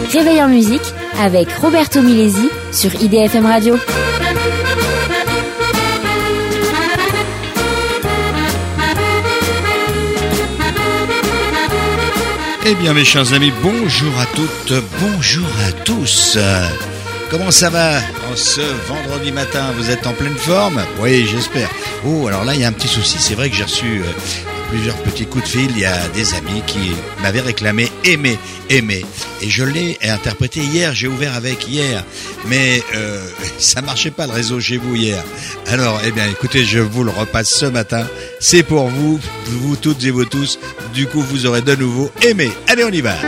Réveil en musique avec Roberto Milesi sur IDFM Radio. Eh bien mes chers amis, bonjour à toutes, bonjour à tous. Comment ça va en ce vendredi matin? Vous êtes en pleine forme? Oui, j'espère. Oh, alors là, il y a un petit souci. C'est vrai que j'ai reçu plusieurs petits coups de fil. Il y a des amis qui m'avaient réclamé aimer. Et je l'ai interprété hier. J'ai ouvert avec hier. Mais ça marchait pas le réseau chez vous hier. Alors, eh bien, écoutez, je vous le repasse ce matin. C'est pour vous, vous toutes et vous tous. Du coup, vous aurez de nouveau aimé. Allez, on y va.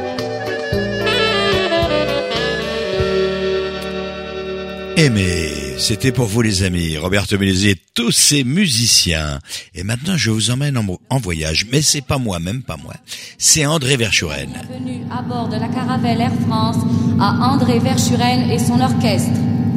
Aimer, C'était pour vous les amis, Roberto Milesi et tous ses musiciens. Et maintenant je vous emmène en voyage, mais c'est pas moi, même pas moi. C'est André Verschuren. Bienvenue à bord de la caravelle Air France à André Verschuren et son orchestre.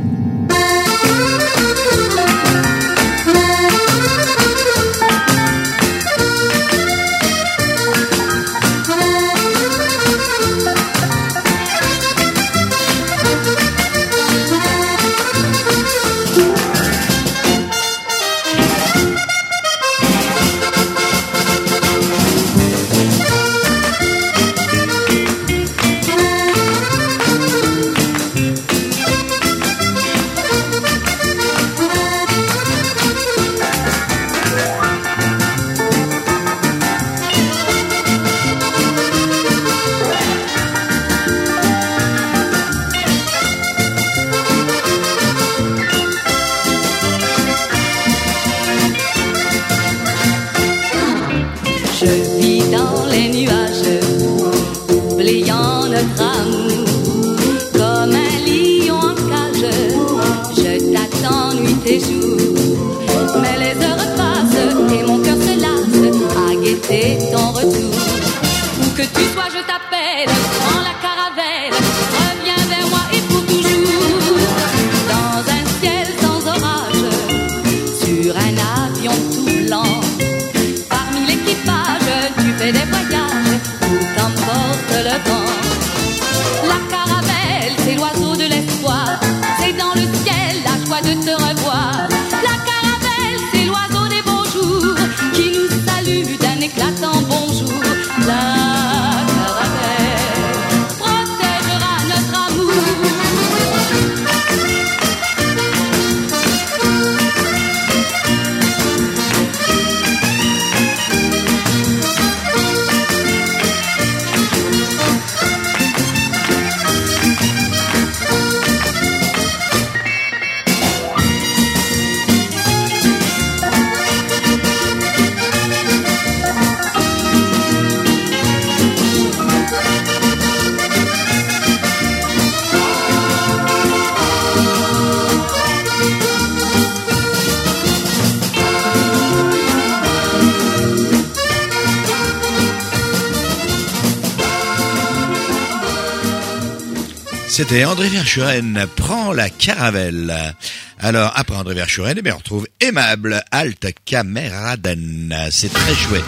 C'était André Verschuren, prend la caravelle. Alors, après André Verschuren, on retrouve Aimable Alt Kameraden. C'est très chouette.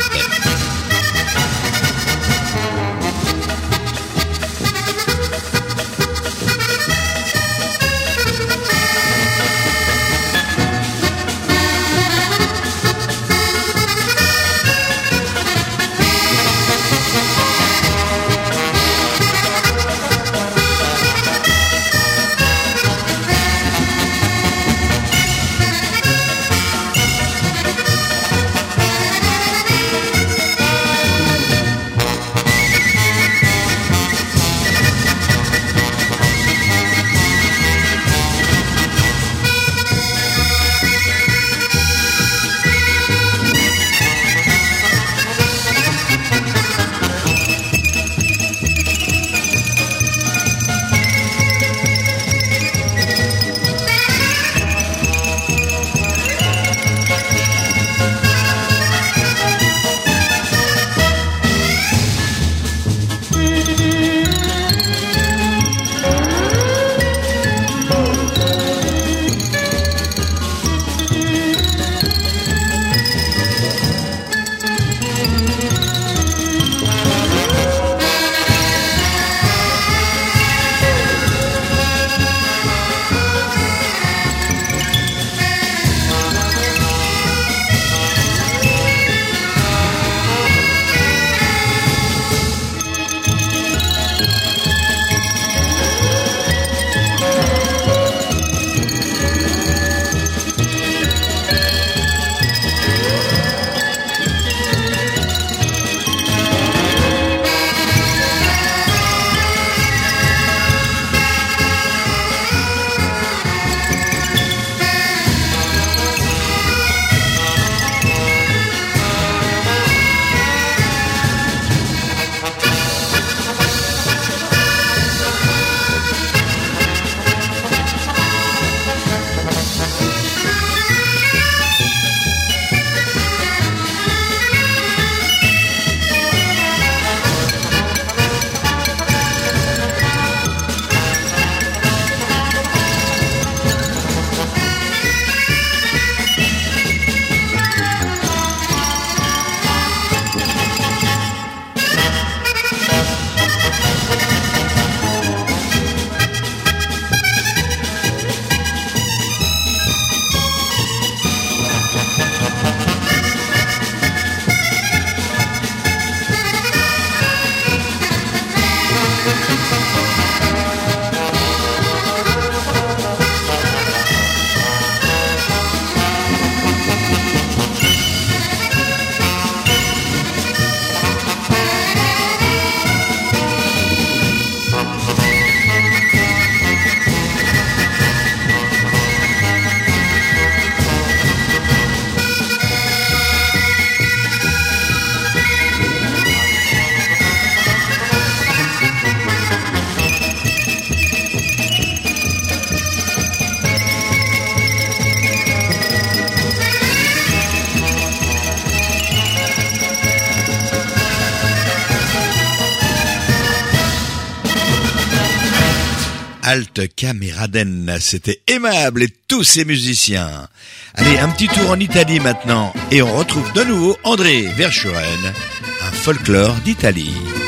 Alt Kameraden, c'était aimable et tous ces musiciens. Allez, un petit tour en Italie maintenant et on retrouve de nouveau André Verschuren, un folklore d'Italie.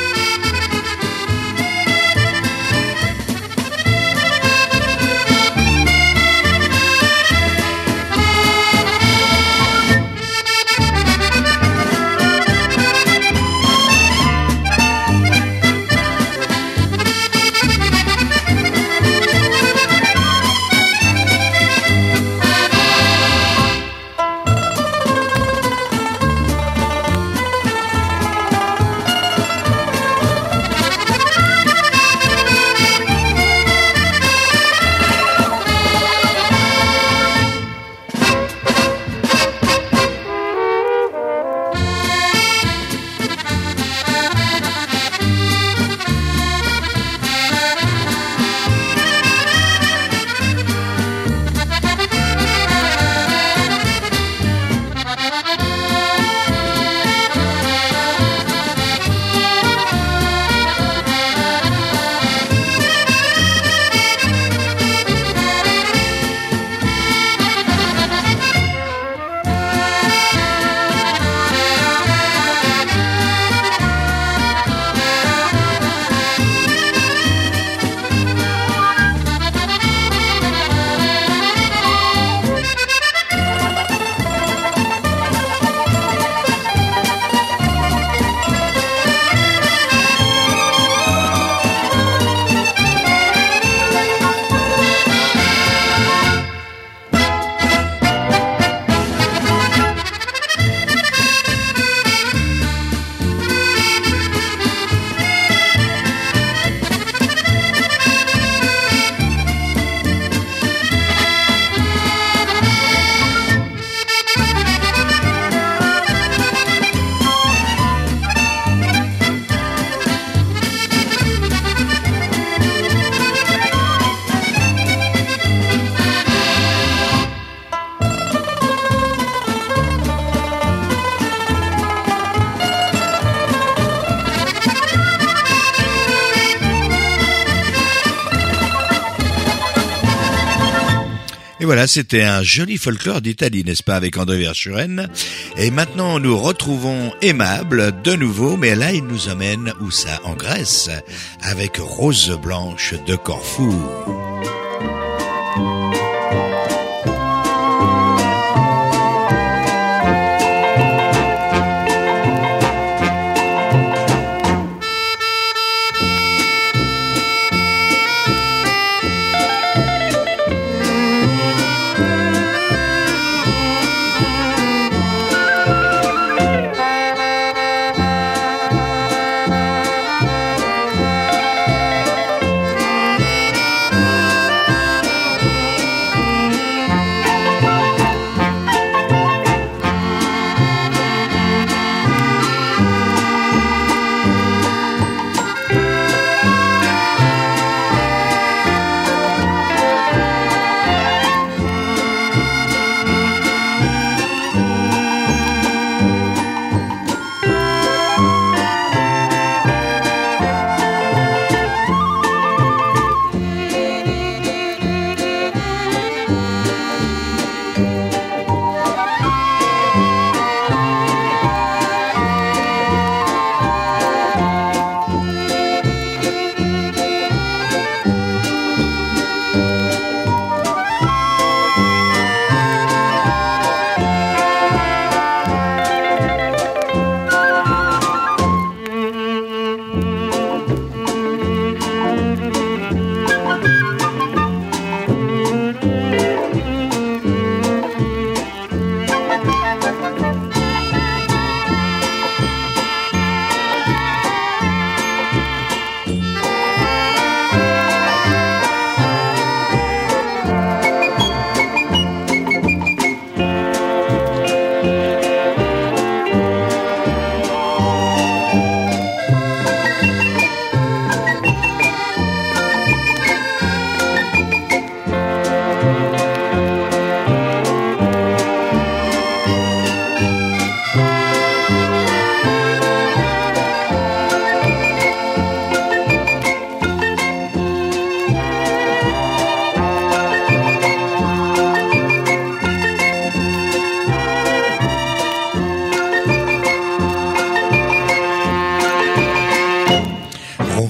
Et voilà, c'était un joli folklore d'Italie, n'est-ce pas, avec André Verschuren. Et maintenant, nous retrouvons Aimable de nouveau, mais là, il nous emmène, où ça, en Grèce, avec Rose Blanche de Corfou.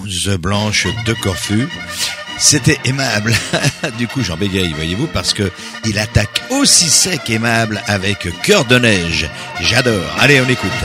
rose blanche de Corfu. C'était aimable. Du coup, j'en bégaye, voyez-vous, parce que il attaque aussi sec aimable avec Cœur de neige. J'adore. Allez, on écoute.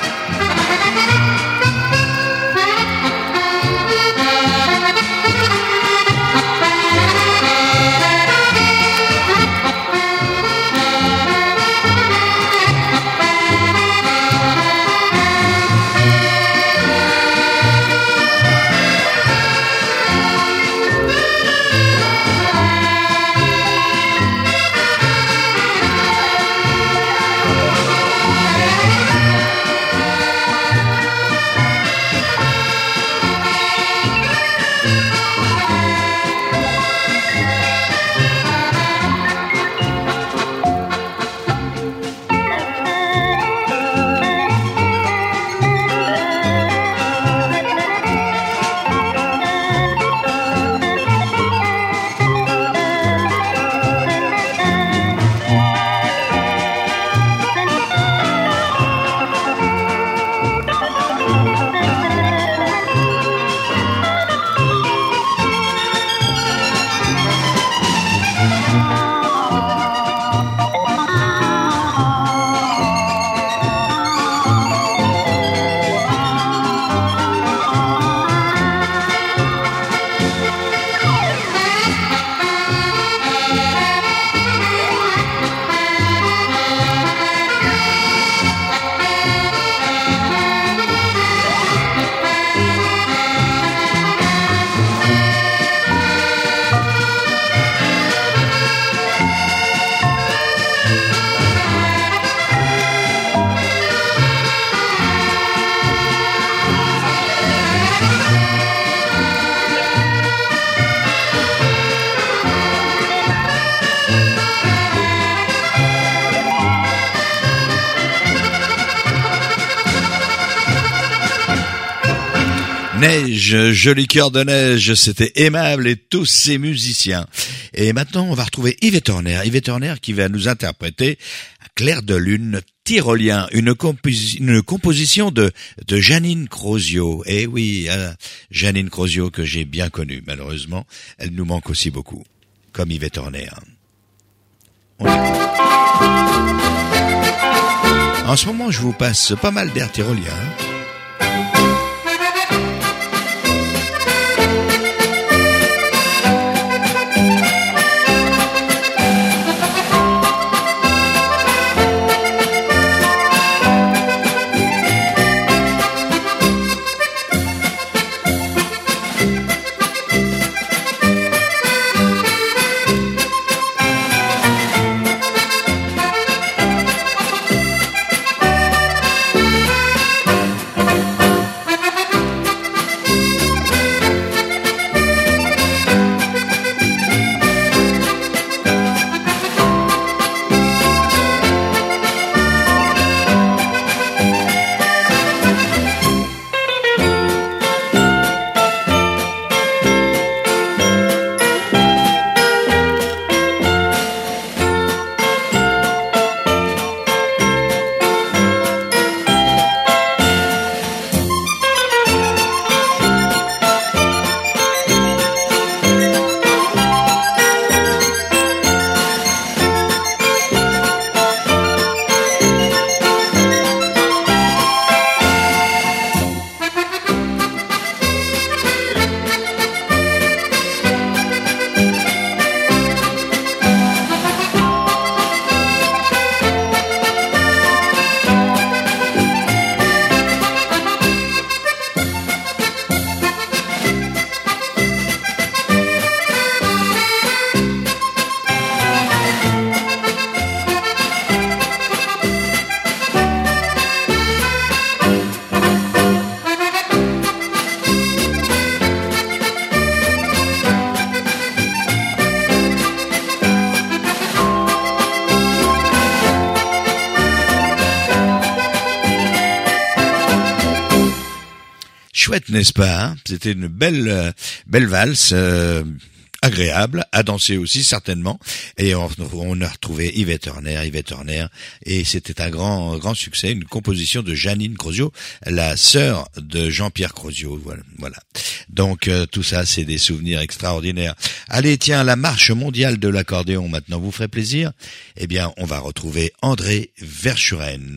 Neige, joli Cœur de neige, c'était aimable et tous ces musiciens. Et maintenant, on va retrouver Yvette Horner. Yvette Horner qui va nous interpréter Clair de lune, tyrolien, une composition de Janine Crosio. Eh oui, Janine Crosio que j'ai bien connue, malheureusement. Elle nous manque aussi beaucoup, comme Yvette Horner. On écoute. En ce moment, je vous passe pas mal d'air tyrolien. Chouette, n'est-ce pas, hein? C'était une belle valse, agréable à danser aussi certainement. Et on a retrouvé Yvette Horner, et c'était un grand succès, une composition de Janine Crosio, la sœur de Jean-Pierre Crosio. Voilà. Donc tout ça, c'est des souvenirs extraordinaires. Allez, tiens, la marche mondiale de l'accordéon maintenant vous ferait plaisir? Eh bien, on va retrouver André Verschuren.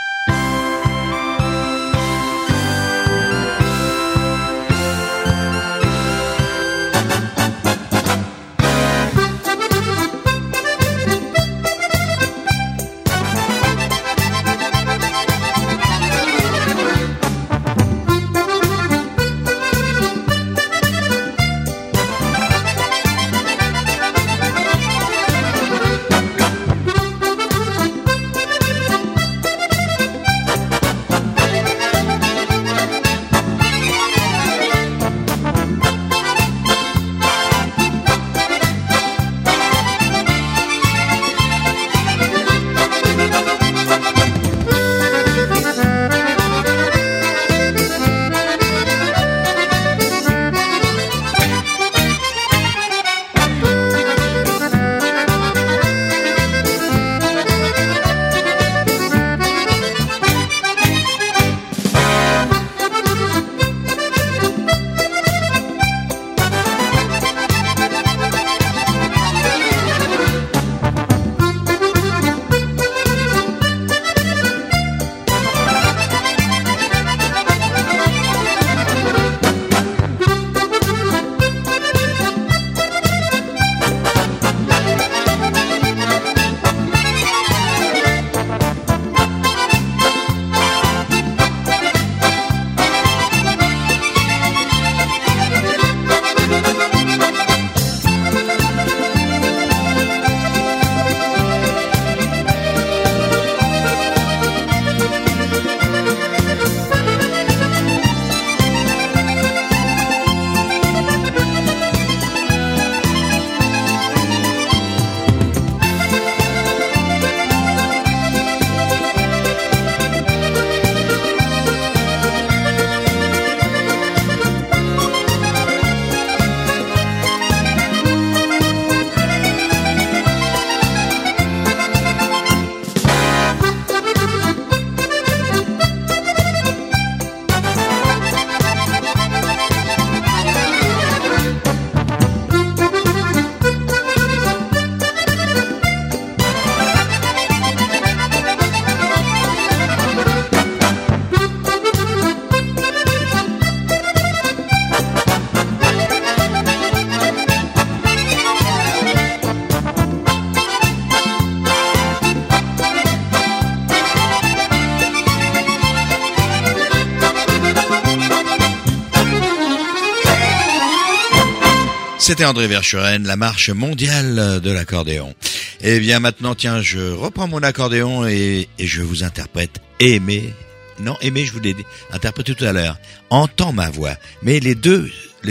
C'était André Verschuren, la marche mondiale de l'accordéon. Eh bien maintenant, tiens, je reprends mon accordéon et je vous interprète Aimer. Non, Aimer, je vous l'ai interprété tout à l'heure. Entends ma voix. Mais les deux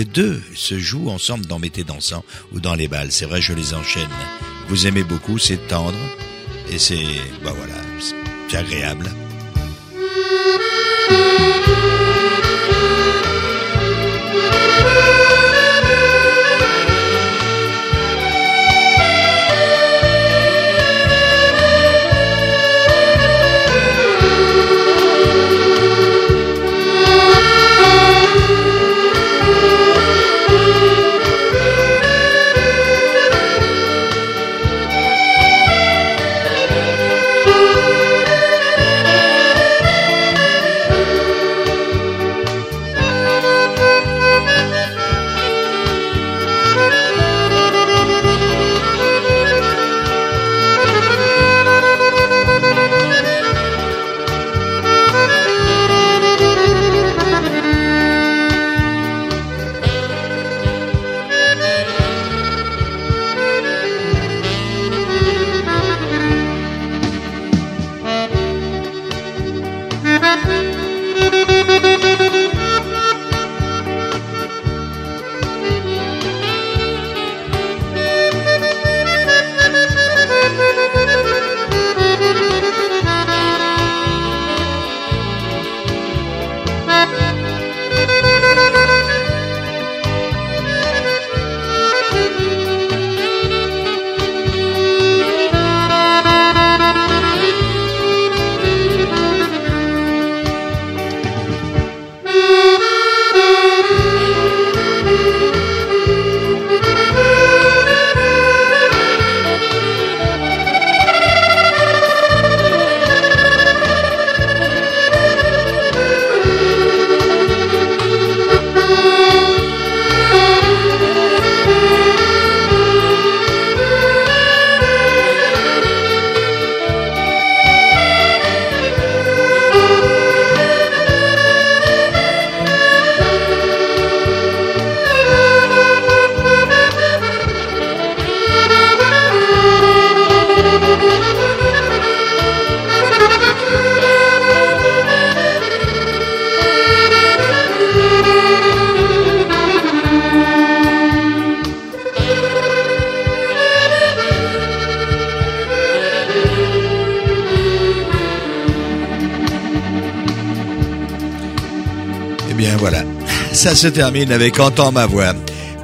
se jouent ensemble dans Mété dansant ou dans les balles. C'est vrai, je les enchaîne. Vous aimez beaucoup, c'est tendre et c'est, bah voilà, c'est agréable. ça se termine avec Entends ma voix.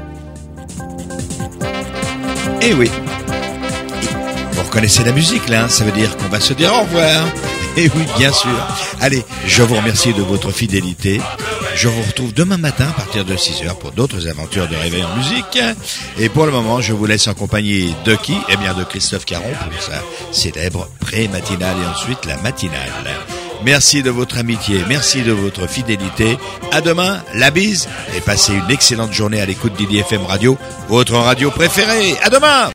Eh oui. Vous reconnaissez la musique là, ça veut dire qu'on va se dire au revoir. Eh oui, bien sûr. Allez, je vous remercie de votre fidélité. Je vous retrouve demain matin à partir de 6h pour d'autres aventures de réveil en musique. Et pour le moment, je vous laisse en compagnie de qui? Eh bien, de Christophe Caron pour sa célèbre pré-matinale et ensuite la matinale. Merci de votre amitié, merci de votre fidélité. À demain, la bise et passez une excellente journée à l'écoute d'IDFM Radio, votre radio préférée. À demain!